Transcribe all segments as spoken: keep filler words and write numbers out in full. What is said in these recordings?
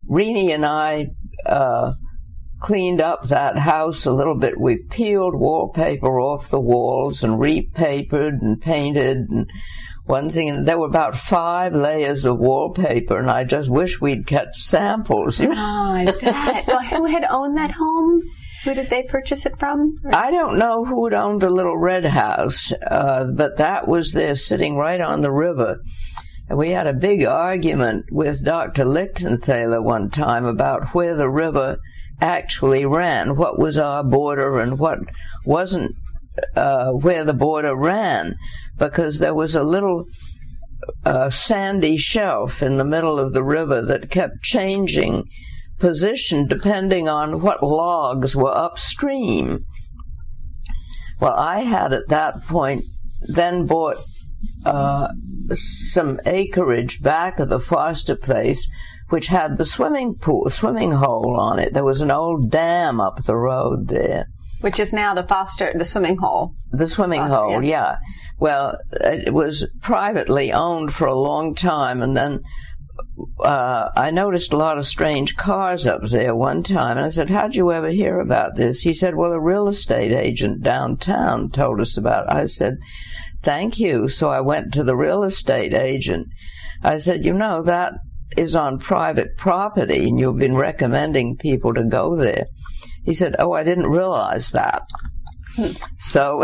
Renee and I uh, cleaned up that house a little bit. We peeled wallpaper off the walls and repapered and painted. And one thing, there were about five layers of wallpaper, and I just wish we'd kept samples. You know? Oh, I bet. Well, who had owned that home? Who did they purchase it from? I don't know who had owned the little red house, uh, but that was there sitting right on the river. And we had a big argument with Doctor Lichtenthaler one time about where the river actually ran, what was our border and what wasn't uh, where the border ran, because there was a little uh, sandy shelf in the middle of the river that kept changing position depending on what logs were upstream. Well, I had at that point then bought uh, some acreage back of the Foster place, which had the swimming pool, swimming hole on it. There was an old dam up the road there. Which is now the Foster, the swimming hole. The swimming Foster, hole, yeah. yeah. Well, it was privately owned for a long time, and then Uh, I noticed a lot of strange cars up there one time, and I said, how'd you ever hear about this? He said, well, a real estate agent downtown told us about it. I said, thank you. So I went to the real estate agent. I said, you know, that is on private property, and you've been recommending people to go there. He said, oh, I didn't realize that. So...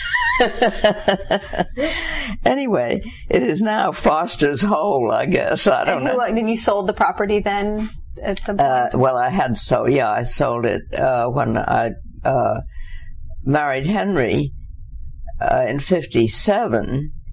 Anyway, it is now Foster's Hole, I guess. I don't and who, know. And you sold the property then at some point? Uh, well, I had so, yeah, I sold it uh, when I uh, married Henry uh, in fifty-seven.